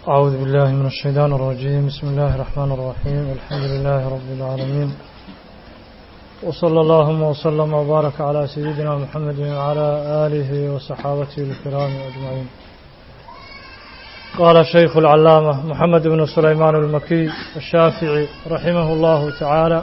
أعوذ بالله من الشيطان الرجيم. بسم الله الرحمن الرحيم. الحمد لله رب العالمين، وصلى اللهم وسلم وبارك على سيدنا محمد وعلى آله وصحابته الكرام أجمعين. قال الشيخ العلامة محمد بن سليمان المكي الشافعي رحمه الله تعالى: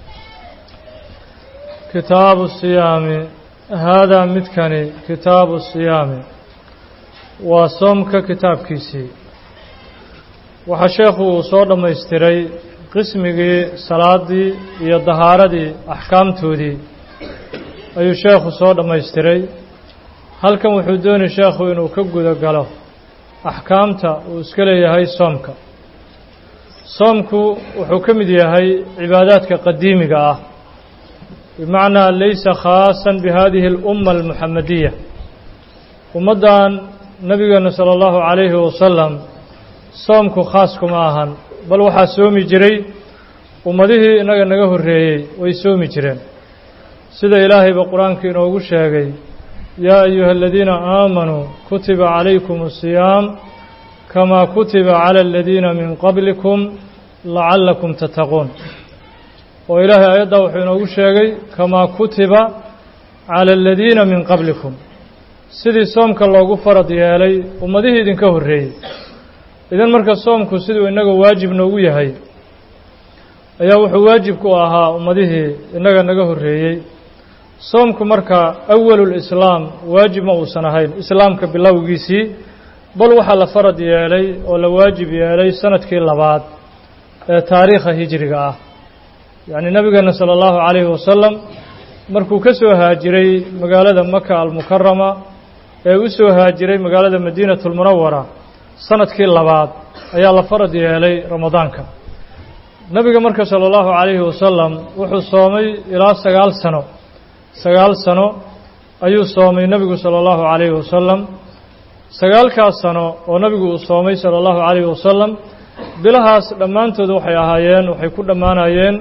كتاب الصيام. هذا متكني كتاب الصيام وصومك كتاب كيسي. waxaa sheekhu uu soo dhammaystiray qismigii salaadii iyo dahaaradii axkaamtoodii ayuu sheekhu soo dhammaystiray. halkan wuxuu doonay sheekhu inuu ka guda galo axkaamta uu iska leeyahay soomka. soomku wuxuu ka mid yahay cibaadaadka qadiimiga ah, bimacnaa laysa khaasan bihadihi alumma almuxamadiya. ummaddan nabigeena sala allahu calayhi wasalam soomku khaas kuma ahan, bal waxaa soomi jiray ummadihii innaga naga horreeyey, way soomi jireen. sida ilaahayba qur-aanka inoogu sheegay: yaa ayuha aladiina aamanuu kutiba calaykum asiyaam kamaa kutiba cala aladiina min qablikum lacallakum tattaquun. oo ilaahay aayaddaa wuxuu inoogu sheegay kamaa kutiba cala aladiina min qablikum, sidii soomka loogu farad yeelay ummadihii idinka horreeyey. idan marka soomku siduu innaga waajib noogu yahay ayaa wuxuu waajib ku ahaa ummadihii innaga naga horreeyey. soomku marka awalulislaam waajib ma uusan ahayn islaamka bilowgiisii, bal waxaa la farad yeelay oo la waajib yeelay sanadkii labaad ee taariikha hijriga ah. yacni nabigeena sala allahu calayhi wasalam markuu ka soo haajiray magaalada maka almukarama ee u soo haajiray magaalada madiinatulmunawara sanadkii labaad ayaa la farad yeelay ramadaanka. nabiga marka sala allahu calayhi wasalam wuxuu soomay ilaa 9 sano ayuu soomay nebigu sala allahu calayhi wasalam. 9kaas sano oo nabigu uu soomay sala allahu calayhi wasalam, bilahaas dhammaantood waxay ahaayeen, waxay ku dhammaanayeen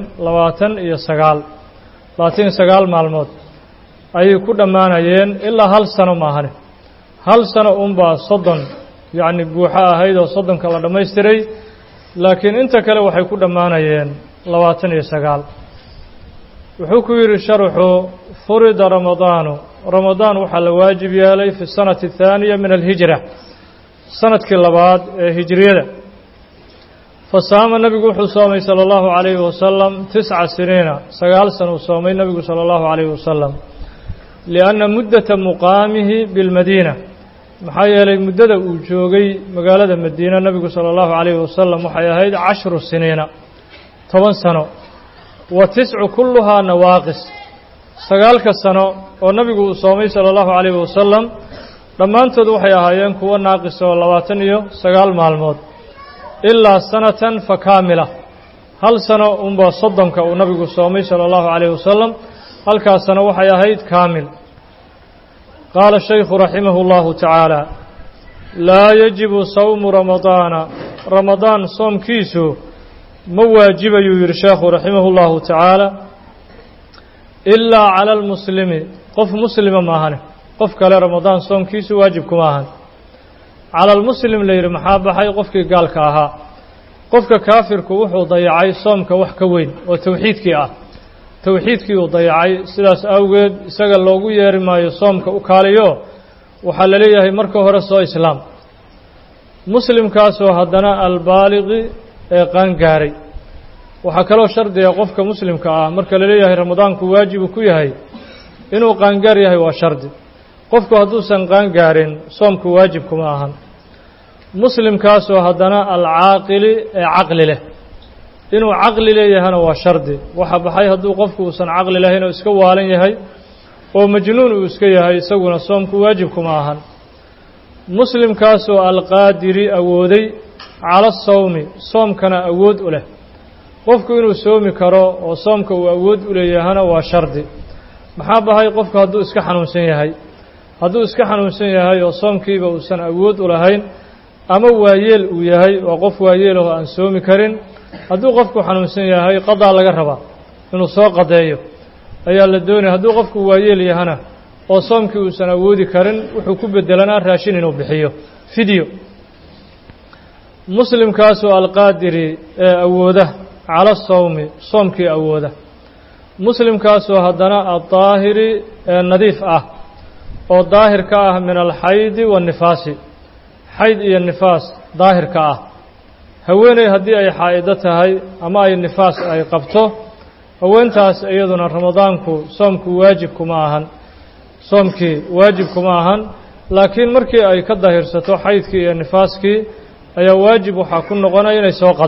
29 maalmood ayay ku dhammaanayeen, ilaa 1 sano maahane. 1 sano unbaa 30 yacni buuxo ahayd oo 30ka la dhammaystiray, laakiin inta kale waxay ku dhammaanayeen 29. wuxuu ku yidhi sharxu: furida ramadaanu, ramadaan waxaa la waajib yeelay fi sanati الثaaniya min alhijra, sanadkii labaad ee hijriyada. fasaama nabigu wuxuu soomay salى اllahu عalayhi wasalam 9 siniina, 9 sano uu soomay nabigu salى اllahu عalayhi wasalam. liأnna muddata muqaamihi biاlmadiina, maxaa yeelay muddada uu joogay magaalada madiina nabigu sala allahu calayhi wasalam waxay ahayd 10 siniina, 10 sano. wa 9 kulluhaa nawaaqis, 9ka sano oo nabigu uu soomay sala allahu calayhi wasalam dhammaantood waxay ahaayeen kuwo naaqis oo 29 maalmood. ilaa sanatan fa kaamila, 1 sano unbaa 30ka uu nabigu soomay sala allahu calayhi wasalam, halkaas sano waxay ahayd kaamil. qaala shaykhu raximah اllahu tacaala: laa yajibu sawmu ramadaana, ramadaan soomkiisu ma waajibayuu yihi sheekhu raximah اllahu tacaala, ilaa cala almuslimi, qof muslima maahane, qof kale ramadaan soomkiisu waajib kuma ahan. cala almuslim la yidhi maxaa baxay? qofkii gaalka ahaa. qofka kaafirku wuxuu dayacay soomka wax ka weyn oo towxiidkii ah, towxiidkii uu dayacay. sidaas awgeed isaga loogu yeeri maayo soomka u kaaliyo, waxaa la leeyahay marka hore soo islaam. muslimkaasoo haddana albaaliqi ee qaangaaray. waxaa kaloo shardiga qofka muslimka ah marka la leeyahay ramadaanku waajibu ku yahay inuu qaangaar yahay, waa shardi. qofku hadduusan qaangaarin soomku waajib kuma ahan. muslimkaasoo haddana alcaaqili ee caqli leh, inuu caqli leeyahana waa shardi. waxa baxay hadduu qofku uusan caqli lahayn oo iska waalan yahay oo majnuun uu iska yahay, isaguna soomku waajib kuma ahan. muslimkaasoo alqaadiri awooday cala asawmi, soomkana awood u leh. qofku inuu soomi karo oo soomka uu awood u leeyahana waa shardi. maxaa baxay qofku hadduu iska xanuunsan yahay? hadduu iska xanuunsan yahay oo soomkiiba uusan awood u lahayn, ama waayeel uu yahay, waa qof waayeel oo aan soomi karin. hadduu qofku xanuunsan yahay qadaa laga rabaa, inuu soo qadeeyo ayaa la doonaya. hadduu qofku waayeel yahana oo soomkii uusan awoodi karin, wuxuu ku bedelanaa raashin inuu bixiyo, fidyo. مسلم كاسو القادر أوده على الصوم صوم كي أوده مسلم كاسو هدنا الطاهر النظيف أو ظاهر كاه من الحيض والنفاس حيض إلى النفاس ظاهر كاه هويني هدي أي حائدتها أما أي النفاس أي قبطه هوينتاس أيضنا رمضانكو صومكو واجبكو معهن صومكي واجبكو معهن لكن مركي أي كظاهر ستو حيضكي إلى النفاسكي أي واجب وحاكون نغنى إني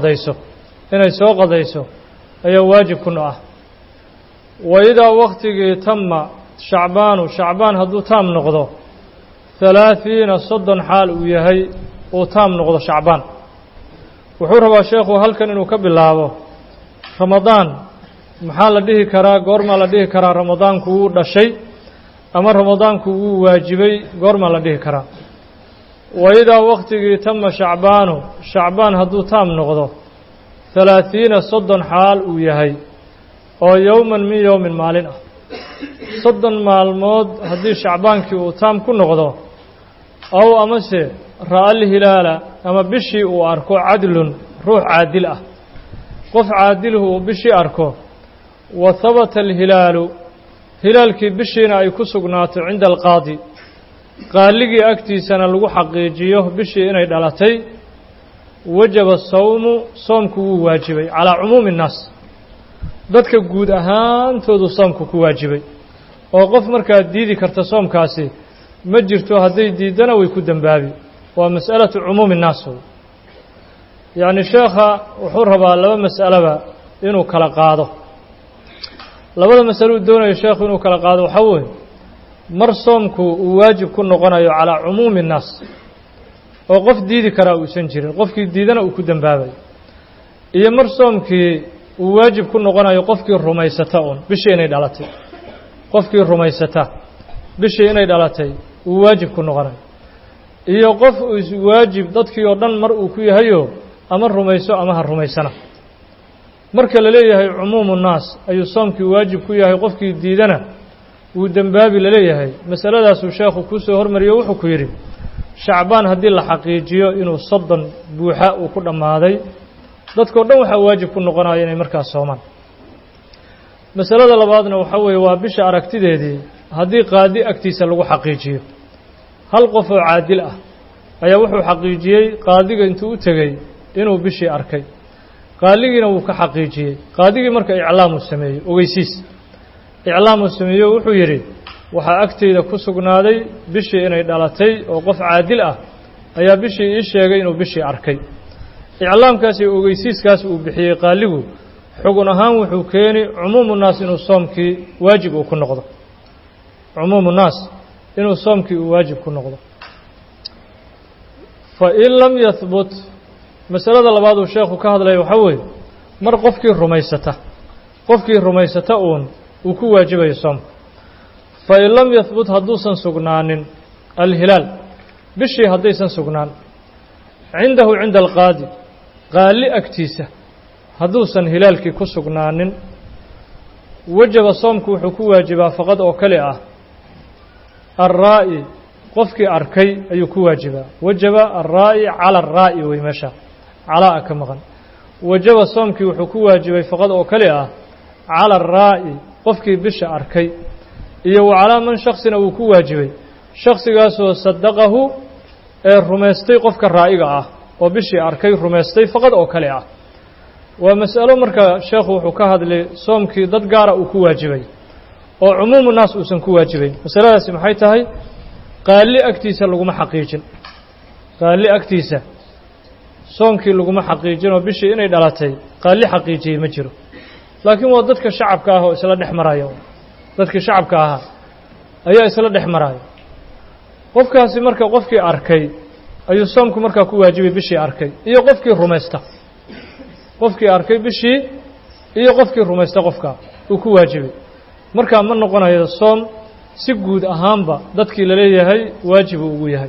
سوق قديسو أي واجب كنه وإذا وقتك تم شعبان هدو تام نقضه 30 صدن حال ويهي وتام نقضه شعبان وحورها شيخ هل كان إنه كبل الله رمضان محال لديه كرا قرما لديه كرا رمضان كو دشي أما رمضان كو واجبي قرما لديه كرا وإذا وقتك تم شعبان هدو تام نقضه 30 صدن حال ويهي أو يوما من يوم مالنا صدن مالمود هدي شعبان كي وتام كن نقضه أو أمسي رأى الهلال أما بشي وأركو عدل روح عادل قف عادله بشي أركو وثبت الهلال هلالكي بشينا أي كسقنات عند القاضي قال لي أكتي سنة لغو حقيجيه بشي إني دالتي وجب الصوم صومك واجبي على عموم الناس dadka guud ahaantoodu soomku ku waajibay oo qof markaa diidi karta soomkaasi ma jirto haday diidana way ku dambaabi waa mas'alatu umum الناس yani sheekha wuxuu rabaa laba mas'alaba inuu kala qaado labada mas'alo doonayo sheekhu inuu kala qaado waxa weeye mar soomku uu waajib ku noqonayo ala umum الناس oo qof diidi kara uu san jirin qofkii diidana uu ku dambaabay iyo mar soomkii واجب كن نقول يقفك الرميستون بشيء دالتي قفك الرميستا بشيء دالتي واجب كن نقول يقف واجب ضدك يردن مرء كي هيو أما الرميسو أما الرميسنا مرك لليه عموم الناس أي صومك واجب كي هي قفك ديدنا ودنباب لليه مسألة داس الشيخ كوسو هرمريو وحكيري شعبان هدي الحقيقية إنه صدن بوحاء وكل ما هذي dadka dhan waxa waajib ku noqonaya inay markaas soomaan masalada labaadna waxa weeye waa bisha aragtideedii hadii qaadi agtiisa lagu xaqiijiyo hal qof oo caadil ah ayaa wuxuu xaqiijiyay qaadiga intuu u tagay inuu bishii arkay qaaligiina uu ka xaqiijiyay qaadigii marka iclaamu sameeyay ogeysiis iclaamu sameeyay wuxuu yiri waxa agteeda ku sugnaaday bishii inay dhalatay oo qof caadil ah ayaa bishii ii sheegay inuu bishii arkay إعلام كاسي وجيسيس كاسي وبحية قالوا حقنا هان وحكيني عموم الناس إنه صومك واجب وكن نقضه عموم الناس إنه صومك واجب وكن نقضه فإن لم يثبت مسألة الله بعض الشيخ وكهذا لا يحول مر قفك الرميسته أون وكو واجب يصوم فإن لم يثبت هدوسا سقنان الهلال بشي هديسا سقنان عنده عند القاضي قال لي أكتيسة هدوسا هلالك كسقنان وجب صومك وحكو واجبا فقد أوكلئه الرائي قفك أركي أيكو واجبا وجب الرائي على الرائي ويمشى على أكمغن وجب صومك وحكو واجبا فقد أوكلئه على الرائي قفك بش أركي إيو على من شخصنا وكو واجبا شخص قاسو صدقه الرميستي قفك الرائقة وبشي أركي رميستي فقط أو كليعة ومسألة مركا شيخ وحكاها لصومكي ضد قارة وكو واجبي وعموم الناس وسن كو واجبي مسألة سمحيتها هي قال لي أكتيسة لقوم حقيقين قال لي أكتيسة صومكي لقوم حقيقين وبشي إني دالتي قال لي حقيقي مجرو لكن وضدك الشعب كاها إسلا نحمرايا ضدك الشعب كاها أي إسلا نحمرايا qofkaasi marka qofkii arkay ayuu soomku marka ku waajibay bishii arkay iyo qofkii rumaysta qofkii arkay bishii iyo qofkii rumaysta qofka uu ku waajibay marka ma noqonayo soom si guud ahaanba dadkii la leeyahay waajib ugu yahay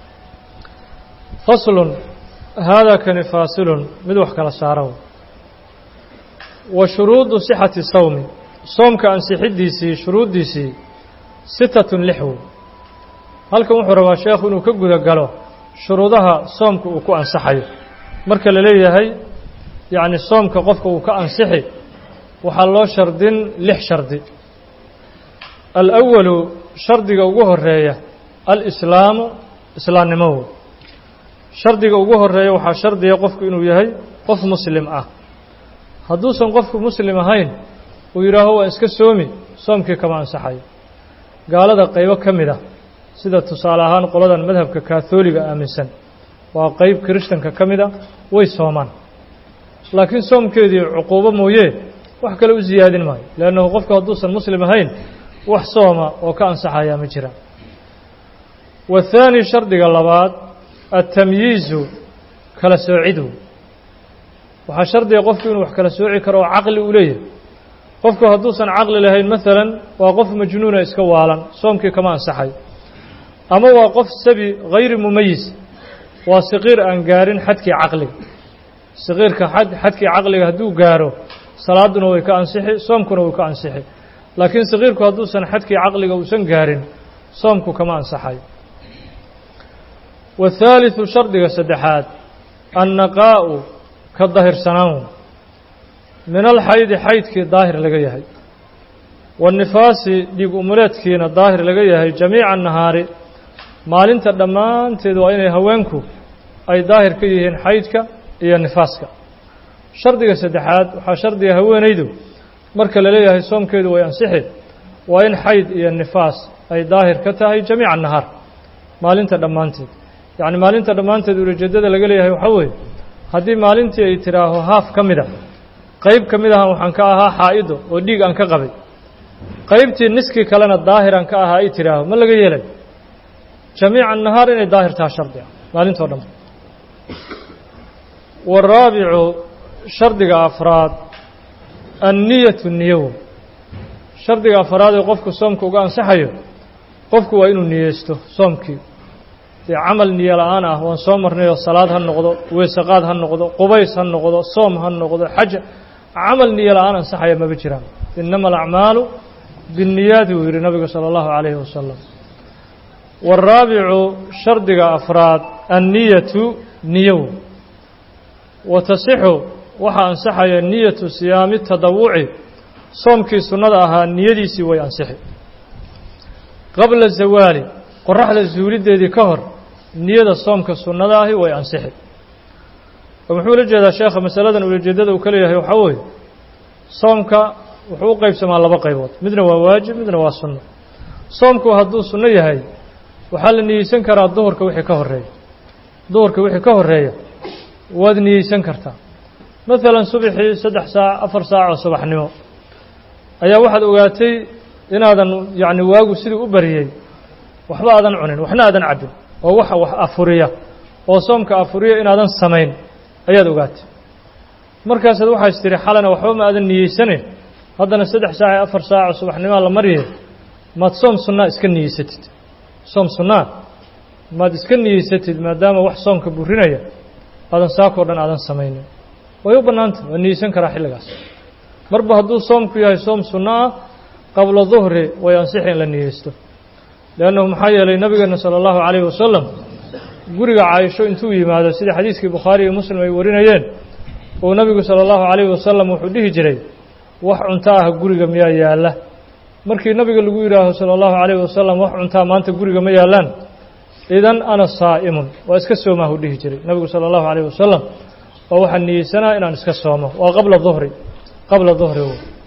faslun hada kan fasilun mid wax kala saaro wa shuruud sihhati sawmi soomka ansixidiisi shuruudiisi 6 halkan wuxuu rabaa sheekhu inuu ka guda galo shuruudaha soomku uu ku ansaxayo marka la leeyahay yacni soomka qofka uu ka ansixi waxaa loo shardin 6 shardi الأول shardiga ugu horeeya الإسلام islaamnimo shardiga ugu horeeya waxaa shardiya qofku inuu yahay qof muslim ah hadduusan qofku muslim ahayn uu yiraaho waa iska soomi soomkii kama ansaxayo gaalada qaybo ka mid ah sida tusaale ahaan qoladan madhabka kaatooliga aaminsan waa qayb kirishtanka ka mid ah way soomaan laakiin soomkeedii cuquubo mooyee wax kale u ziyaadin maayo leannahu qofku hadduusan muslim ahayn wax sooma oo ka ansaxaya ma jira والثاني shardiga labaad التمyiizu kala soocidu waxaa shardiga qofku inuu wax kala sooci karo oo caqli u leeyahay qofku hadduusan caqli lahayn maalan waa qof majnuuna iska waalan soomkii kama ansaxay ama waa qof sabi غayri mumayis waa saqiir aan gaarin xadkii caqliga saqiirka xadkii caqliga hadduu gaaro salaaduna way ka ansixi soomkuna way ka ansixi laakiin saqiirku hadduusan xadkii caqliga uusan gaarin soomku kama ansaxay والثالث shardiga saddexaad النaqاء ka dahirsanaan min alxaydi xaydkii daahir laga yahay والnifaasi dhiig umuleedkiina daahir laga yahay jamiica الnahaari maalinta dhammaanteed waa inay haweenku ay daahir ka yihiin xaydka iyo nifaaska shardiga saddexaad waxaa shardiga haweenaydu marka la leeyahay soomkeedu way ansixi waa in xayd iyo nifaas ay daahir ka tahay jamiica الnahaar maalinta dhammaanteed yacni maalinta dhammaanteed ujeeddada laga leeyahay waxaa weeye haddii maalintii ay tidhaaho haaf ka mid ah qayb ka mid ahan waxaan ka ahaa xaa'ido oo dhiig aan ka qabay qaybtii niskii kalena daahir aan ka ahaa ay tidhaaho ma laga yeelay jamiica الnahaar inay daahir taha shardi ah maalintoo dhan والraabicu shardiga afraad الniyaةu niyow shardiga afraad ee qofku soomka uga ansaxayo qofku waa inuu niyeysto soomkii dee camal niyo la'aan ah waan soo marnay oo salaad ha noqdo weesaqaad ha noqdo qubays ha noqdo soom ha noqdo xaj camal niyo la'aan ansaxaya maba jiraan inama alacmaalu biالniyaati uu yidhi nabigu salى اllahu عalayhi wasalam والraabicu shardiga afraad الniyaةu niyow watasixu waxaa ansaxaya niyaةu siyaami tadawuci soomkii sunnada ahaa niyadiisii way ansixi qabla zawaali qoraxda zuulideedii ka hor niyada soomka sunnada ahi way ansixi oo muxuu la jeedaa sheekha masaladan ulajeedada uu ka leeyahay waxaa weeye soomka wuxuu u qaybsamaa laba qaybood midna waa waajib midna waa sunno soomku hadduu sunno yahay waxaa la niyeysan karaa duhurka wixii ka horeeya duhurka wixii ka horeeya waad niyeysan kartaa maalan subaxii 3 saac 4 saac oo subaxnimo ayaa waxaad ogaatay inaadan yacni waagu sidii u bariyey waxba aadan cunin waxna aadan cabbin oo wax afuriya oo soomka afuriya inaadan samayn ayaad ogaatay markaasaad waxaa is tiri xalana waxba ma aadan niyeysane haddana 3 saac 4 saac subaxnimaa la mariyay maad soom sunnaa iska niyeysatid soom sunnaa maad iska niyeysatid maadaama wax soomka burinaya aadan saakoo dhan aadan samaynin way u bannaanta waa niyeysan karaa xilligaas marba hadduu soomku yahay soom sunno ah qabla duhri way ansixi in la niyeysto leannahu maxaa yeelay nabigeena sala allahu calayhi wasalam guriga caaisho intuu yimaado sida xadiiskii bukhaari iyo muslim ay warinayeen oo nabigu sala allahu calayhi wasalam wuxuu dhihi jiray wax cunto ah guriga miyaa yaalla markii nabiga lagu yidhaaho sala allahu calayhi wasalam wax cuntaa maanta guriga ma yaallaan idan ana saa'imun waa iska soomaa uu dhihi jiray nabigu sala allahu calayhi wasalam oo waxaan niyeysanaa inaan iska soomo waa qabla duhri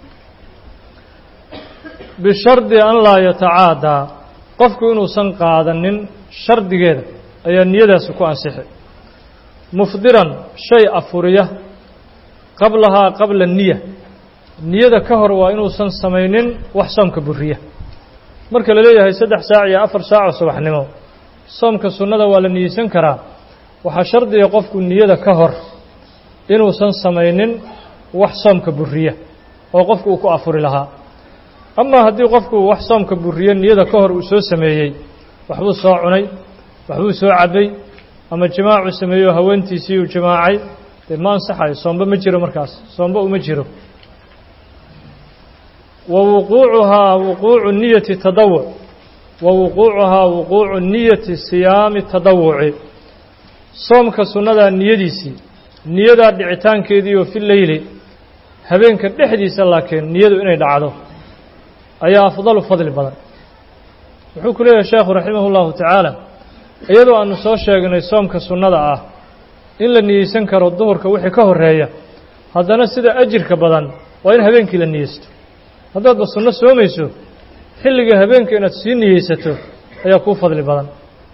bishardi an laa yatacaadaa qofku inuusan qaadanin shardigeeda ayaa niyadaasi ku ansixi mufdiran shay afuriya qablahaa qabla niya niyada ka hor waa inuusan samaynin wax soomka buriya marka la leeyahay 3 saac iyo 4 saac oo subaxnimo soomka sunnada waa la niyeysan karaa waxaa shardiga qofku niyada ka hor inuusan samaynin wax soomka buriya oo qofku uu ku afuri lahaa ama haddii qofku wax soomka buriya niyada ka hor uu soo sameeyey waxbuu soo cunay waxbuu soo cabbay ama jimaacu sameeyo haweentiisii uu jimaacay dee ma ansaxayo soomba ma jiro markaas soomba uma jiro ووقوعها وقوع نية التطوع ووقوعها وقوع نية صيام التطوع صومك سنة نيديسي نيدا دعتان كيدي وفي الليل هبين كدحدي سلاكين نيدو إني دعدو أي أفضل فضل بدن وحكوا له الشيخ رحمه الله تعالى أيضا أن نصوص شيئا يصوم كسنة إلا نيسان كرو الظهر كوحي كهر رأيه هذا نسيد أجر كبدن وإن هبينك لنيست هذا بسنة سوميسو حلق هبينك إن تسين نيستو يكون فضل بدن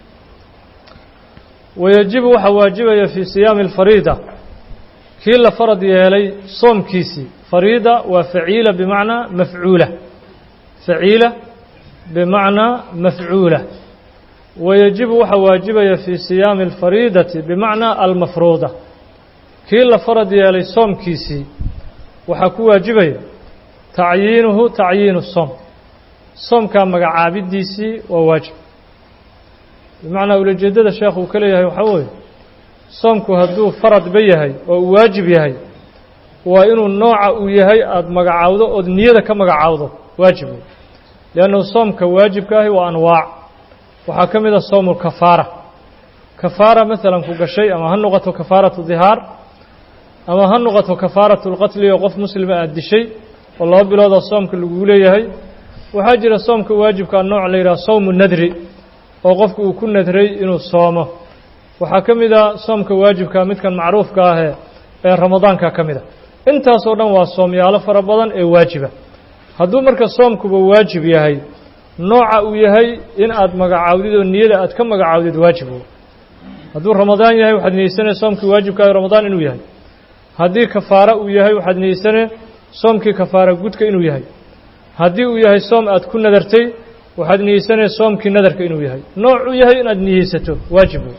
ويجب وحواجبه في صيام الفريضة كل فرض يلي صوم كيسي فريضة وفعيلة بمعنى مفعولة فعيلة بمعنى مفعولة ويجب وحواجبه في صيام الفريضة بمعنى المفروضة كل فرض يلي صوم كيسي وحكو واجبه تعيينه تعيين الصوم صوم كان مقعابد ديسي وواجب بمعنى أولي جدد الشيخ وكليه وحوي صومك هدو فرض بيهي وواجب يهي وإنه النوع ويهي أد مقعوده أد نيادة كمقعوده واجب لأنه صومك واجب كاهي وأنواع وحكم إذا صوم الكفارة كفارة مثلا فوق شيء أما هنغة كفارة الظهار أما هنغة كفارة القتل وقف مسلم أدي شيء والله بلاد الصوم كل قوليه هي وحاجر الصوم كواجب كان نوع ليرا صوم الندري وقفك وكل ندري إنه صومه وحكم إذا صوم كواجب كامد كان معروف كاه رمضان كامده أنت صورنا والصوم يالله فربضان واجبه هدو مرك الصوم كواجب يهي نوع ويهي إن أد مقعودي والنية أد كم مقعودي واجبه هدو رمضان يهي وحد نيسنة صوم كواجب كاه رمضان إنه يهي هدي كفارة ويهي وحد نيسنة صوم كفارة قد كإنه يهي هدي ويهي صوم أد كن ندرتي وحد نيسنة صوم كندر كإنه يهي نوع ويهي إن أد نيسته واجبه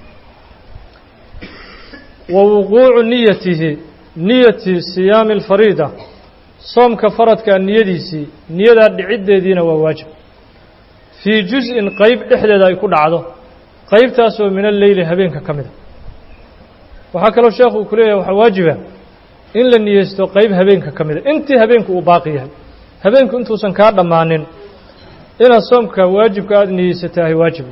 ووقوع نيته نية صيام الفريضة صوم كفرت كان نيديسي نيدا عدة دين وواجب في جزء قيب إحدى ذا يكون عضو قيب تاسو من الليل هبين ككمل وحكى له الشيخ وكليه وحواجبه إن لن يستو قيب هبين ككمل انت هبينك وباقيها هبينك انتو سنكار دمانين إن الصوم كواجب كاد نيستاه واجب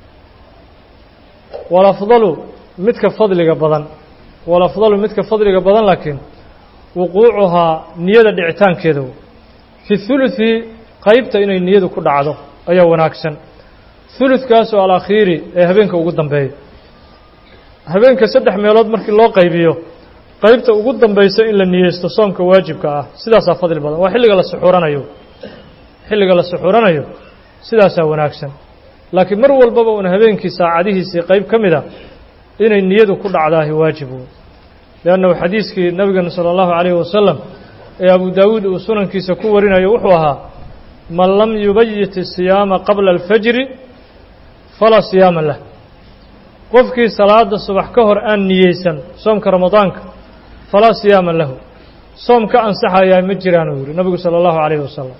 والأفضل متك فضلك بدن والأفضل متك فضلك بدن لكن وقوعها نيادة دعتان كذو في الثلث قيبت إن النيادة كل عضو أي وناكسن ثلث كاسو على خيري هبينك وقدم بي هبينك سدح ميلاد مركي الله قيبيو قيبت وقدم بيس إلا النيادة صومك واجبك سداسا فضل بدن وحلق على السحوران أيو حلق على السحوران أيو سداسا وناكسن لكن مر والبابا أن هبينك ساعده سي قيب كمدا إن النيادة كل عضاه واجبه لأنه حديث النبي صلى الله عليه وسلم يا أبو داود وسنن كيسا كورنا يوحوها من لم يبيت الصيام قبل الفجر فلا صيام له قفكي صلاة الصبح كهر أن نيسا صومك رمضانك فلا صيام له صومك أنصحها يا مجران النبي صلى الله عليه وسلم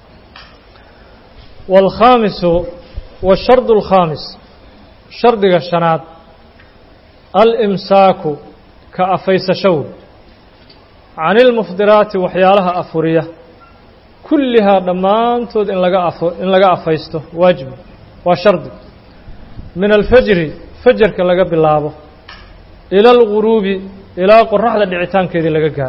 والخامس والشرط الخامس شرط الشنات الإمساك كأفيس شو عن المفطرات وحيالها أفورية كلها ضمان تود إن لقى أفيسته واجب وشرط من الفجر فجر كلقى باللابه إلى الغروب إلى قرحة الدعتان كذي لقى قار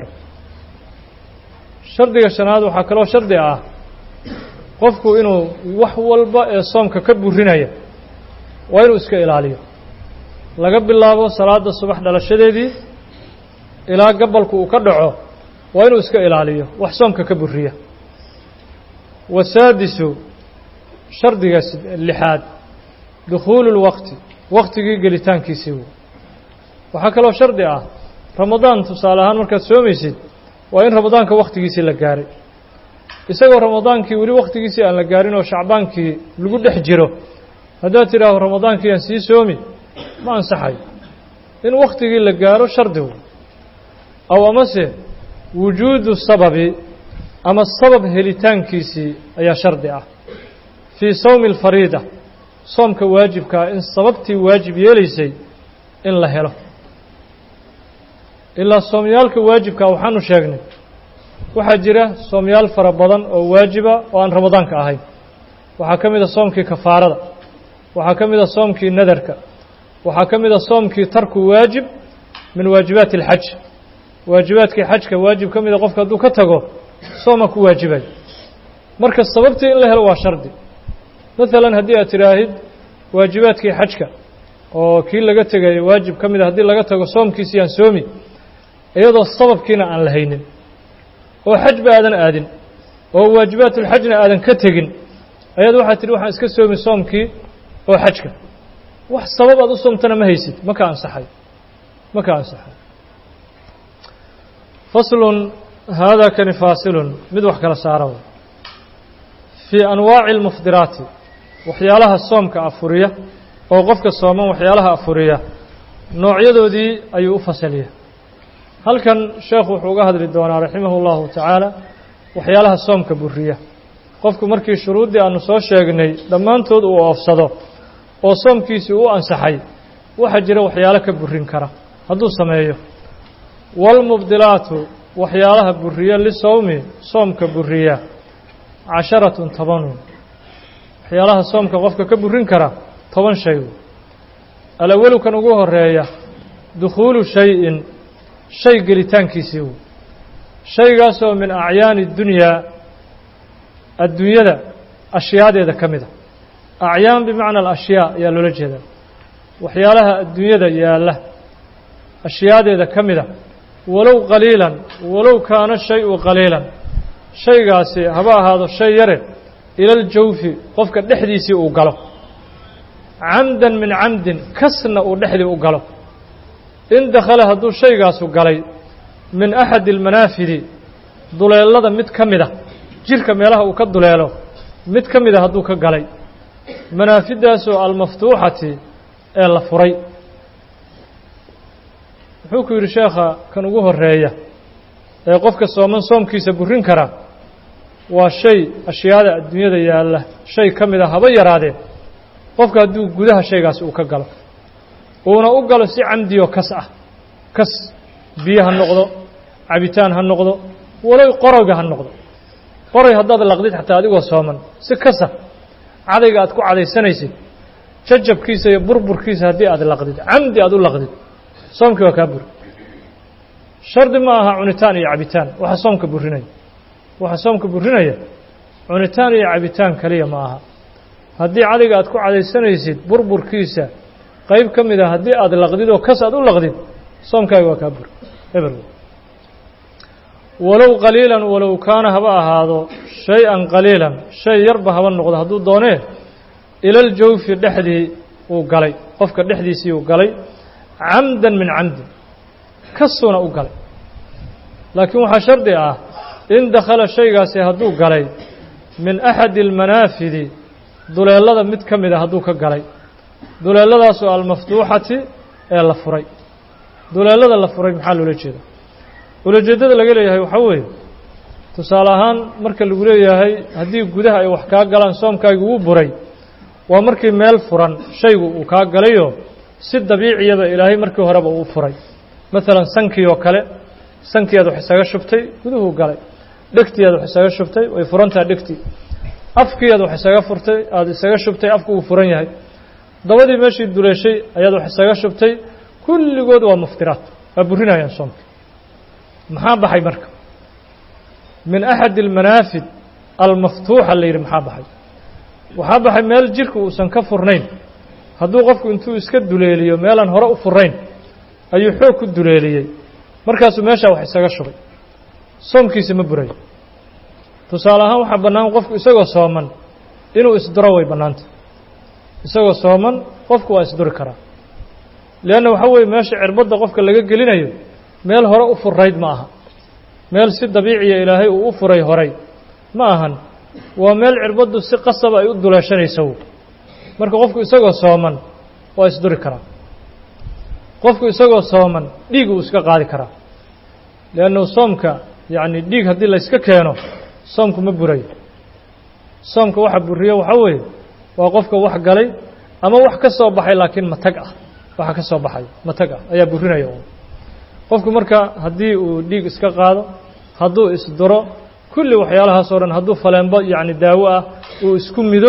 شرط الشناد وحكلو شرط قفكو إنه وحول بقى صوم ككبر رناية وإنه إسكا إلاليه laga bilaabo salaada subax dhalashadeedii ilaa gabalku uu ka dhaco waa inuu iska ilaaliyo wax soomka ka buriya wasaadisu shardiga lixaad dukhul alwaqti waqtigii gelitaankiisii waxa kale oo shardi ah ramadaan tusaale ahaan markaad soomaysid waa in ramadaanka waqtigiisii la gaaray isagoo ramadaankii wali waqtigiisii aan la gaarin oo shacbaankii lagu dhex jiro haddaad tidhaaho ramadaankii aan sii soomi ما أنصحي إن وقت اللي جاره شرده أو أمسه وجود السبب أما السبب هلتان كيسي أي شرده في صوم الفريضة صوم كواجب كإن صببتي واجب يليسي إن له له إلا صوم يالك واجب كوحانو شاغني وحجرة صوم يال فربضان أو واجبة وأن رمضان كأهي وحكم إذا صوم كفارة وحكم إذا صوم كندرك وحكم إذا صوم كترك واجب min waajibaati alxaj waajibaadkii xajka waajib ka mida qofka hadduu ka tago sooma ku waajibay marka sababtii in la helo waa shardi maalan haddii aad tidhaahid waajibaadkii xajka oo kii laga tegay waajib ka mida haddii laga tago soomkiisii aan soomi iyadoo sababkiina aan la haynin oo xajba aadan aadin oo waajibaatulxajna aadan ka tegin ayaad waxaad tidhi waxaan iska soomi soomkii oo xajka wax sabab aad u soomtana ma haysid ma ka ansaxay faslun haadaa kani faasilun mid wax kala saara fii anwaaci almufdiraati waxyaalaha soomka afuriya oo qofka sooman waxyaalaha afuriya noocyadoodii ayuu u fasaliya halkan sheekhu wuxuu uga hadli doonaa raximahu llahu tacaala waxyaalaha soomka buriya qofku markii shuruuddii aanu soo sheegnay dhammaantood uu oofsado oo soomkiisii u ansaxay waxaa jira waxyaalo ka burin kara hadduu sameeyo waalmubdilaatu waxyaalaha buriya lisowmi soomka buriya 10 waxyaalaha soomka qofka ka burin kara 10 shay alawalu kan ugu horeeya dukhuulu shay-in shay gelitaankiisii shaygaasoo min acyaani dunyaa adduunyada ashyaadeeda ka mida acyaan bimacna alashyaa ayaa loola jeedaa waxyaalaha adduunyada yaalla ashyaadeeda ka mida walow qaliilan walow kaana shay-u qaliilan shaygaasi haba ahaado shay yare ila aljawfi qofka dhexdiisii uu galo camdan min camdin kasna uu dhexdii u galo in dakhala hadduu shaygaasu galay min axadi almanaafidi duleelada mid ka mida jirka meelaha uu ka duleelo mid ka mida hadduu ka galay manaafidaasoo almaftuuxati ee la furay wuxuu ku yidhi sheekha kan ugu horeeya ee qofka sooman soomkiisa burin kara waa shay ashyaada adduunyada yaalla shay ka mida haba yaraadee qofka hadduu gudaha shaygaasi uu ka galo uuna u galo si camdiyoo kas ah kas biyo ha noqdo cabitaan ha noqdo walow qorayga ha noqdo qoray haddaad laqdid xataa adigoo sooman si kasa cadayga aad ku cadaysanaysid jajabkiisa iyo burburkiisa haddii aad laqdid camdi aad u laqdid soomkii waa kaa buri shardi ma aha cunitaan iyo cabitaan waxa soomka burinaya cunitaan iyo cabitaan kaliya ma aha haddii cadayga aad ku cadaysanaysid burburkiisa qayb ka mid a haddii aad laqdid oo kas aad u laqdid soomkaaga waa kaa buri eber walow qaliilan walow kaana haba ahaado shay-an qaliilan shay yarba haba noqdo hadduu doonee ila aljawfi dhexdii uu galay qofka dhexdiisii uu galay camdan min camdin kasuuna u galay laakiin waxaa shardi ah in dakhala shaygaasi hadduu galay min axadi almanaafidi duleelada mid ka mida hadduu ka galay duleeladaasoo almaftuuxati ee la furay duleelada la furay maxaa loola jeeda ulajeeddada laga leeyahay waxaa weeye tusaale ahaan marka lagu leeyahay haddii gudaha ay wax kaa galaan soomkaagi wuu buray waa markii meel furan shaygu uu kaa galayoo si dabiiciyaba ilaahay markii horeba uu furay maalan sankii oo kale sankii aad wax isaga shubtay guduhuu galay dhegtii aad wax isaga shubtay way furantaha dhegtii afkii aad wax isaga shubtay afku wuu furan yahay dabadii meeshii duleeshay ayaad wax isaga shubtay kulligood waa muftiraat waa burinayaan soomka maxaa baxay marka min axadi almanaafid almaftuuxa la yidhi maxaa baxay waxaa baxay meel jirka uusan ka furnayn hadduu qofku intuu iska duleeliyo meelaan hore u furayn ayuu xoog ku duleeliyey markaasuu meeshaa wax isaga shubay soomkiisa ma burayo tusaale ahaan waxaa bannaan qofku isagoo sooman inuu isduro way bannaanta isagoo sooman qofku waa isduri karaa leanna waxaa weeye meesha cirbadda qofka laga gelinayo meel hore u furayd ma aha meel si dabiiciya ilaahay uu u furay horay ma ahan waa meel cirbaddu si qasaba ay u duleeshanayso marka qofku isagoo sooman waa isduri karaa qofku isagoo sooman dhiig uu iska qaadi karaa leannahu soomka yacni dhiig haddii la yska keeno soomku ma burayo soomka waxa buriyo waxaa weeye waa qofka wax galay ama wax ka soo baxay laakiin matag ah waxa ka soo baxay matag ah ayaa burinaya qofku marka haddii uu dhiig iska qaado hadduu isduro kulli waxyaalahaasoo dhan hadduu faleenbo yacni daawo ah uu isku mido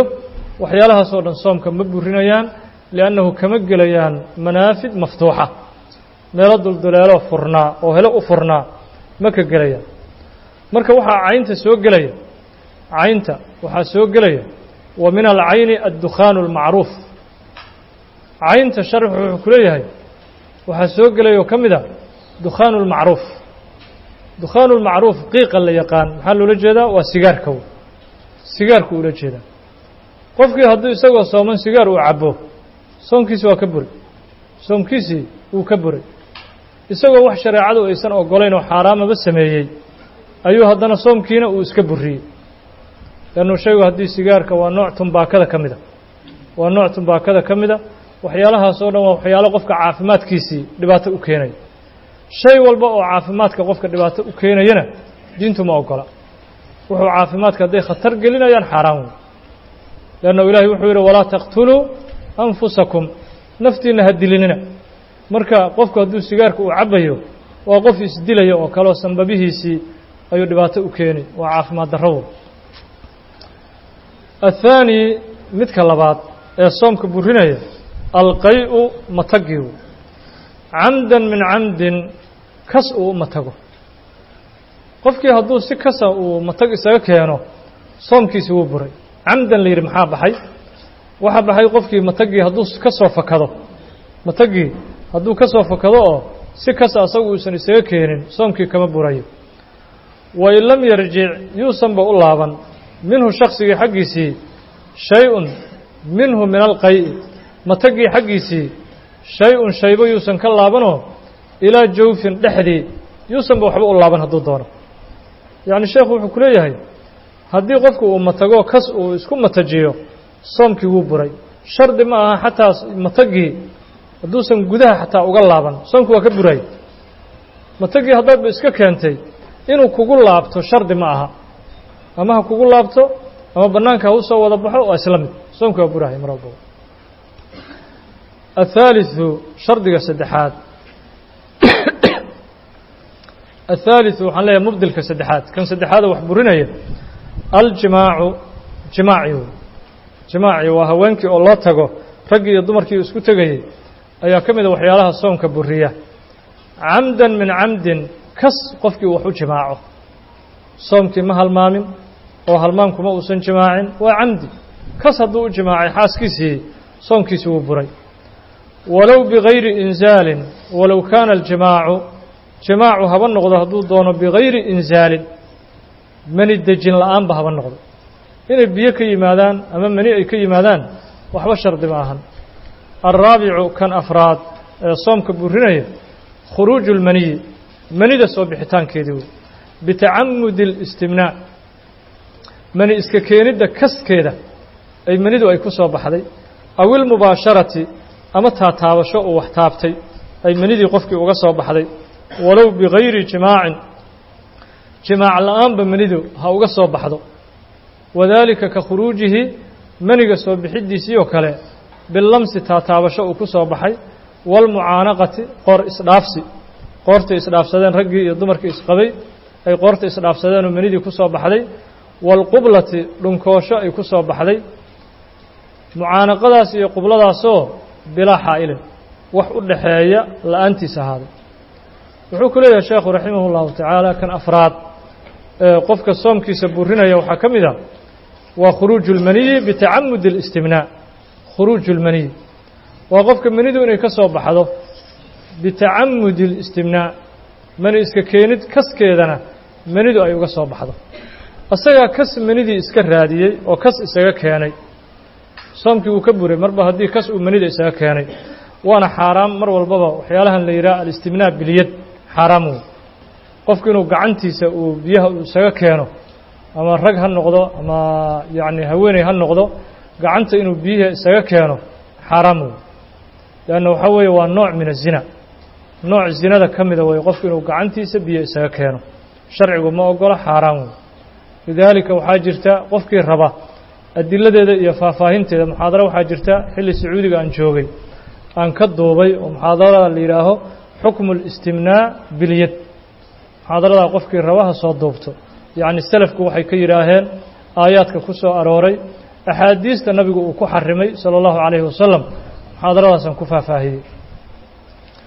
waxyaalahaasoo dhan soomka ma burinayaan liannahu kama gelayaan manaafid maftuuxa meelo dulduleelo furnaa oo helo u furnaa ma ka gelaya marka waxaa caynta soo gelaya caynta waxaa soo gelaya wa min alcayni addukhaanu almacruuf caynta sharxu wuxuu ku leeyahay waxaa soo gelaya oo ka mid a dukhaanu lmacruuf dukhaanu lmacruuf qiiqa la yaqaan maxaa loola jeedaa waa sigaarka sigaarku ula jeedaa qofkii hadduu isagoo sooman sigaar uu cabbo soonkiisi waa ka buri soomkiisii wuu ka buray isagoo wax shareecadu aysan ogolayn oo xaaraamaba sameeyey ayuu haddana soomkiina uu iska buriyey lannu shaygu haddii sigaarka waa nooc tumbaakada ka mida waa nooc tumbaakada ka mida waxyaalahaas oo dhan waa waxyaalo qofka caafimaadkiisii dhibaato u keenaya shay walba oo caafimaadka qofka dhibaato u keenayana diintu ma ogola wuxuu caafimaadka hadday khatar gelinayaan xaaraan wey leannahu ilaahay wuxuu yidhi walaa taqtuluu anfusakum naftiinna ha dilinina marka qofku hadduu sigaarka uu cabbayo waa qof isdilaya oo kaleo sanbabihiisii ayuu dhibaato u keeni waa caafimaad darro athaani midka labaad ee soomka burinaya alqay-u matagiigu camdan min camdin kas uu matago qofkii hadduu si kasa uu matag isaga keeno soomkiisi wuu buray camdan la yidhi maxaa baxay waxaa baxay qofkii matagii hadduu ka soo fakado matagii hadduu ka soo fakado oo si kasa asagu uusan isaga keenin soomkii kama burayo wain lam yarjic yuusanba u laaban minhu shaksigii xaggiisii shay-un minhu min alqay-i matagii xaggiisii shay-un shaybo yuusan ka laabanoo ilaa jawfin dhexdii yuusanba waxba u laaban hadduu doono yacni sheekhu wuxuu ku leeyahay haddii qofku uu matago kas uu isku matajiyo soomkii wuu buray shardi ma aha xataa matagii hadduusan gudaha xataa uga laaban soomkii waa ka buray matagii haddaadba iska keentay inuu kugu laabto shardi ma aha ama ha kugu laabto ama bannaanka ha u soo wada baxo waa isla mid soomkii waa burahay mar walbaba athaalitثu shardiga saddexaad athaalitثu waxaan leeyahay mubdilka saddexaad kan saddexaada wax burinaya aljimaacu jimaaci jimaaci waa haweenkii oo loo tago raggii iyo dumarkii isku tegayey ayaa ka mida waxyaalaha soomka buriya camdan min camdin kas qofkii wax u jimaaco soomkii ma halmaamin oo halmaankuma uusan jimaacin waa camdi kas hadduu u jimaacay xaaskiisii soomkiisi wuu buray walow bigayri inzaalin walow kaana aljimaacu jimaacu haba noqdo hadduu doono bigayri inzaalin mani dejin la'aanba haba noqdo inay biyo ka yimaadaan ama mani ay ka yimaadaan waxba shardi ma ahan alraabicu kan afraad ee soomka burinaya khuruuju اlmaniyi manida soo bixitaankeedii wey bitacamudi اlistimnaac mani iska keenidda kaskeeda ay manidu ay ku soo baxday aw ilmubaasharati ama taataabasho uu wax taabtay ay manidii qofkii uga soo baxday walow bigayri jimaacin jimaac la'aanba manidu ha uga soo baxdo wadaalika ka khuruujihi maniga soo bixiddiisii oo kale bilamsi taataabasho uu ku soo baxay waalmucaanaqati qoor isdhaafsi qoortay isdhaafsadeen raggii iyo dumarkii isqabay ay qoorta isdhaafsadeen oo manidii ku soo baxday waalqublati dhunkoosho ay ku soo baxday mucaanaqadaas iyo qubladaasoo bilaa xaa'ilin wax u dhaxeeya la'aantiis ahaaday wuxuu ku leeyahay sheekhu raximah اllahu tacaala kan afraad ee qofka soomkiisa burinaya waxaa ka mid a waa khuruuju اlmaniyi bitacamudi اlistimnaac khuruuju اlmaniyi waa qofka manidu inay ka soo baxdo bitacamudi اlistimnaac mani iska keenid kaskeedana manidu ay uga soo baxdo isagaa kas manidii iska raadiyey oo kas isaga keenay soomkii wuu ka buray marba haddii kas uu manida isaga keenay waana xaaraam mar walbaba waxyaalahan la yidhaha alistimnaac bilyad xaaraam wey qofku inuu gacantiisa uu biyaha uu isaga keeno ama rag ha noqdo ama yacni haweeney ha noqdo gacanta inuu biyaha isaga keeno xaaraam wey leanna waxaa weeye waa nooc min azina nooc zinada ka mida wey qofku inuu gacantiisa biyo isaga keeno sharcigu ma ogola xaaraam wey lidaalika waxaa jirta qofkii raba adiladeeda iyo faahfaahinteeda muxaadaro waxaa jirta xilli sacuudiga aan joogay aan ka duubay oo muxaadarada la yidhaaho xukmu اlistimnaac bilyad muxaadaradaa qofkii rabaha soo duubto yacni selafku waxay ka yidhaaheen aayaadka ku soo arooray axaadiista nabigu uu ku xarimay salى اllahu عalayhi wasalam muxaadaradaasaan ku faahfaahiyey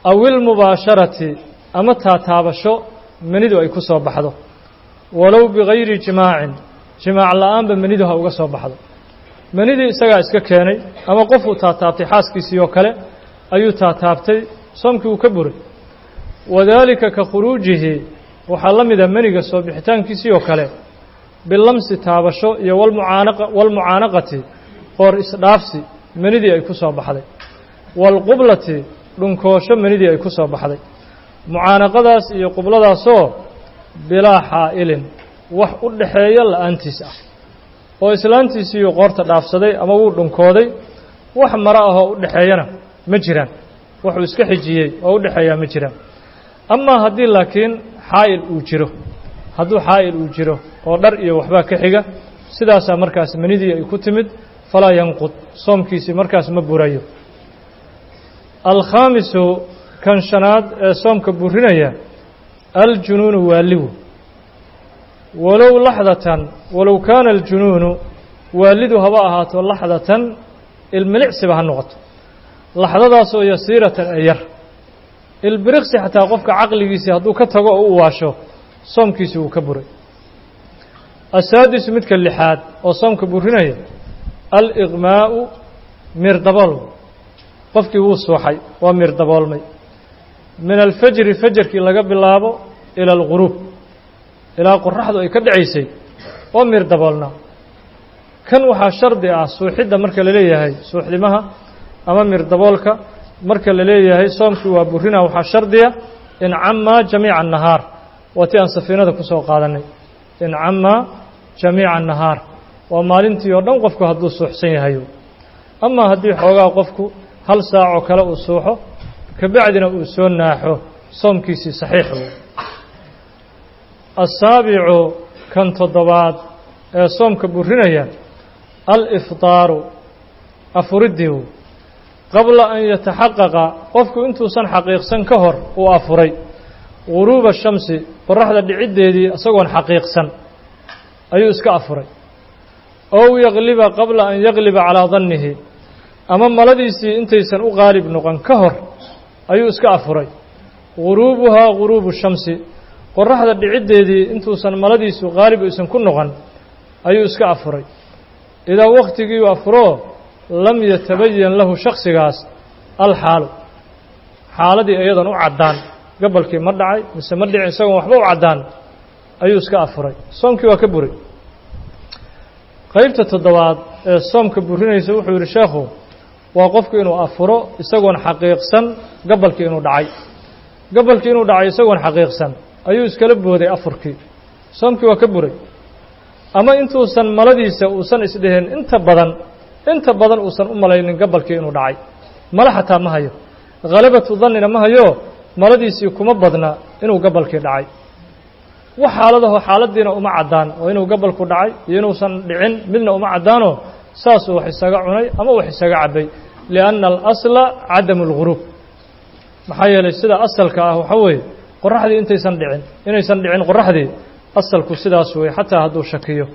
aw ilmubaasharati ama taataabasho manidu ay ku soo baxdo walow bigayri jimaacin jimaac la'aanba manidu ha uga soo baxdo manidii isagaa iska keenay ama qofuu taataabtay xaaskiisii oo kale ayuu taataabtay soomkii uu ka buray wadaalika ka khuruujihi waxaa la mida maniga soo bixitaankiisii oo kale bilamsi taabasho iyo walmucaanaqati qoor isdhaafsi manidii ay ku soo baxday waalqublati dhunkoosho manidii ay ku soo baxday mucaanaqadaas iyo qubladaasoo bilaa xaa'ilin wax u dhaxeeya la'aantiis ah oo islaantiisiiyuu qoorta dhaafsaday ama wuu dhunkooday wax maro ahoo u dhaxeeyana ma jiraan wuxuu iska xijiyey oo u dhaxeeyaa ma jiraan amaa haddii laakiin xaa'il uu jiro hadduu xaa'il uu jiro oo dhar iyo waxbaa ka xiga sidaasaa markaas manidii ay ku timid falaa yanqud soomkiisii markaas ma burayo alkhaamisu kan shanaad ee soomka burinaya aljunuunu waaligu walow laxdatan walow kaana aljunuunu waalidu haba ahaato laxdatan ilmilicsiba ha noqoto laxdadaasoo yasiiratan ee yar ilbiriqsi xataa qofka caqligiisii hadduu ka tago oo u waasho soomkiisii wuu ka buray asaadisu midka lixaad oo soomka burinaya aliqmaa'u mirdabool qofkii wuu suuxay waa mirdaboolmay min alfajri fajarkii laga bilaabo ila alguruub ilaa qoraxdu ay ka dhacaysay oo mirdaboolnaa kan waxaa shardi ah suuxidda marka la leeyahay suuxdimaha ama mirdaboolka marka la leeyahay soomkii waa burina waxaa shardiya in camaa jamiica annahaar waa tii aan safiinada ku soo qaadanay in camaa jamiica annahaar waa maalintii oo dhan qofku hadduu suuxsan yahay amaa haddii xoogaa qofku hal saacoo kale uu suuxo kabacdina uu soo naaxo soomkiisii saxiix wey asaabicu kan toddobaad ee soomka burinaya alifطaaru afuriddii qabla an yataxaqaqa qofku intuusan xaqiiqsan ka hor uu afuray guruuba shamsi qoraxda dhiciddeedii isagoon xaqiiqsan ayuu iska afuray ow yaqliba qabla an yaqliba calaa dannihi ama maladiisii intaysan u qaalib noqon ka hor ayuu iska afuray guruubuhaa guruubu shamsi qoraxda dhiciddeedii intuusan maladiisu qaalib aysan ku noqon ayuu iska afuray idaa wakhtigiiu afuroo lam yatabayan lahu shaksigaas alxaalu xaaladii iyadan u caddaan gabalkii ma dhacay mise ma dhicin isagoon waxba u caddaan ayuu iska afuray soomkii waa ka buray qaybta toddobaad ee soomka burinaysa wuxuu yidhi sheekhu waa qofku inuu afuro isagoon xaqiiqsan gabalkii inuu dhacay gabalkii inuu dhacay isagoon xaqiiqsan ayuu iskala booday afurkii soomkii waa ka buray ama intuusan maladiisa uusan isdhihin inta badan uusan u malaynin gabalkii inuu dhacay mala xataa ma hayo khalabatu dannina ma hayo maladiisii kuma badna inuu gabalkii dhacay wax xaaladaho xaaladiina uma caddaan oo inuu gabalku dhacay iyo inuusan dhicin midna uma caddaanoo saasuu wax isaga cunay ama wax isaga cabbay lianna alasla cadamu alguruub maxaa yeelay sida asalka ah waxaa weeye qoraxdii inaysan dhicin qoraxdii asalku sidaas weeye xataa hadduu shakiyo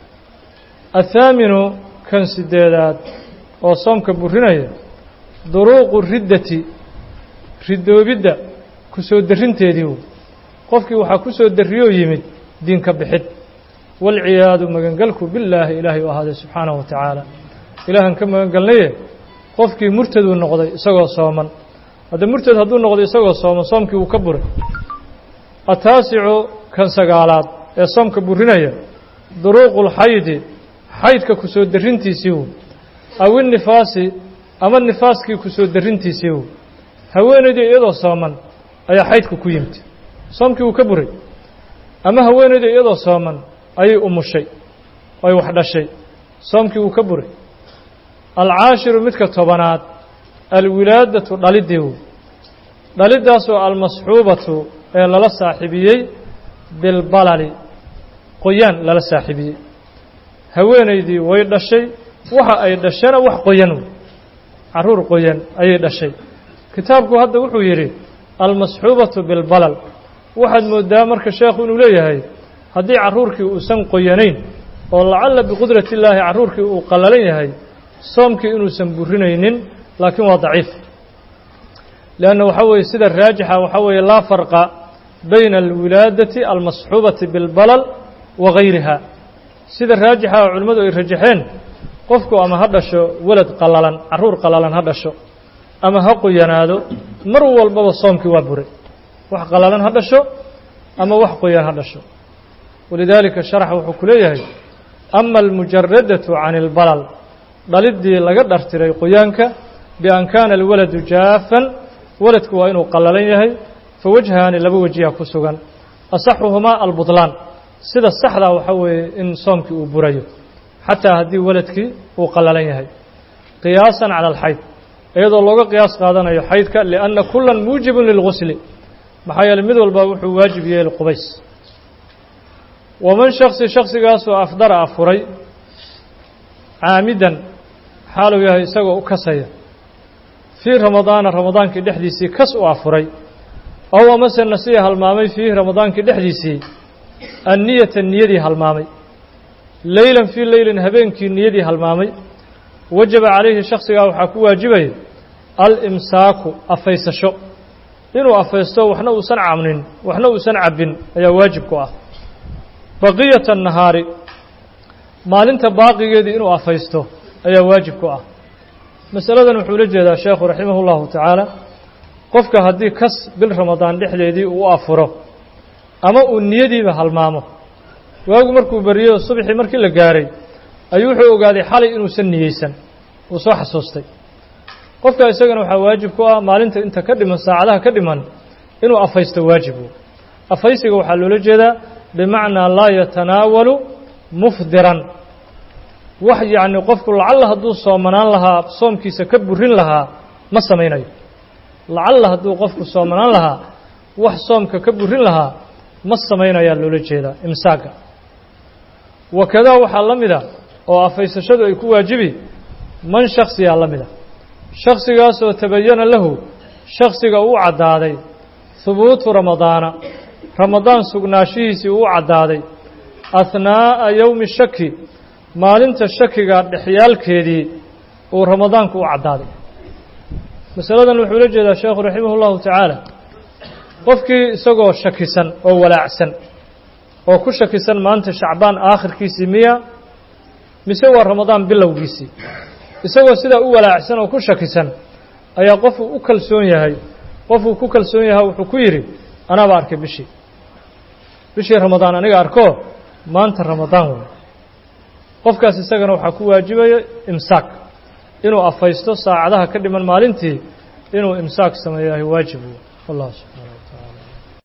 athaaminu kan sideedaad oo soomka burinaya duruuqu riddati ridoobidda ku soo darrinteedii qofkii waxaa ku soo darriyoo yimid diinka bixid waalciyaadu magangalku billaahi ilaahay u ahaaday subxaanahu wa tacaala ilaahan ka magangalnaye qofkii murtaduu noqday isagoo sooman hadda murtad hadduu noqday isagoo sooman soomkii wuu ka buray ataasicu kan sagaalaad ee soomka burinaya duruuqulxaydi xaydka ku soo darrintiisii aw innifaasi ama nifaaskii ku soo darrintiisii haweenaydii iyadoo sooman ayaa xaydku ku yimid soomkii wuu ka buray ama haweenaydii iyadoo sooman ayay umushay ay wax dhashay soomkii wuu ka buray alcaashiru midka tobanaad alwilaadatu dhaliddii dhaliddaasoo almasxuubatu ee lala saaxiibiyey bilbalali qoyaan lala saaxiibiyey haweenaydii way dhashay waxa ay dhashana wax qoyan carruur qoyan ayay dhashay kitaabku hadda wuxuu yidhi almasxuubatu bilbalal waxaad mooddaa marka sheekhu inuu leeyahay haddii carruurkii uusan qoyanayn oo lacalla biqudrati illaahi carruurkii uu qallalan yahay soomkii inuusan burinaynin laakiin waa daciif لأنه وحوي سيد الراجحة وحوي لا فرق بين الولادة المصحوبة بالبلل وغيرها سيد الراجحة علماء الرجحين قفكو أما هدشو ولد قلالا عرور قلالا هدشو أما هقو ينادو مروا والبابا صومك وابوري وح قلالا هدشو أما وحقو ين هدشو ولذلك الشرح وحكوليه أما المجردة عن البلل بلدي لقد ارتري قيانك بأن كان الولد جافا ولدك وإنه قلليه فوجهان لبو وجهه كسوغان أصحهما البطلان سيدا الصحراء وحوي إن صومك وبريو حتى هدي ولدك وقلليه قياسا على الحيض أيضا لغا قياس قادنا يحيدك لأن كلا موجب للغسل محايا المذو الباوح واجب يلقبيس ومن شخص قاسو أفضر أفري عامدا حاله يهي سقو كسيا في رمضان كدحديسي كسو أفري أو مثلا نسيه المامي في رمضان كدحديسي النية هالمامي ليلا في ليل هبين كي النية هالمامي وجب عليه شخص أو حكو واجبه الإمساك أفيس شو إنه أفيسته وحنا وسنع منين وحنا وسنع بن هي واجب كوا بقية النهار ما لنت باقي يدي إنه أفيسته هي واجب كوا مسألة نحول جدا شيخ رحمه الله تعالى قفك هدي كس بالرمضان لحديدي وأفره أما النيدي بهالمامه واقو مركو بريو الصبح مركي لقاري أيوحو قادي حالي إنه سنييسا وصح حسوستي قفك يساقنا وحا واجب كوا مالنت انت كدما ساعدها كدما إنه أفيست واجبه أفيسك وحلو لجدا بمعنى لا يتناول مفدرا wax yaani qofku lacalla haduu soomanaan lahaa soomkiisa ka burin lahaa ma sameeyo lacalla haduu qofku soomanaan lahaa wax soomka ka burin lahaa ma sameeyo loola jeeda imsaaga wakada waxa lamida oo afaysashadu ay ku waajibi man shakhsiya lamida shakhsigaas oo tabayana lahu shakhsiga uu cadaaday thubuut ramadaan sugnaashihiisi uu cadaaday athnaa yawmi shaki maalinta shakiga dhixyaalkeedii uu ramadaanku u cadaaday masaladan wuxuu la jeedaa sheekhu raximahullahu tacaala qofkii isagoo shakisan oo walaacsan oo ku shakisan maanta shacbaan aakhirkiisii miya mise waa ramadaan bilowgiisii isagoo sidaa u walaacsan oo ku shakisan ayaa qofku ku kalsoon yahay wuxuu ku yidhi anaaba arkay bishii ramadaan aniga arko maanta ramadaan wey qofkaas isagana waxaa ku waajibaya imsaak inuu afaysto saacadaha ka dhiman maalintii inuu imsaak sameeyo waajib wallahu subhanahu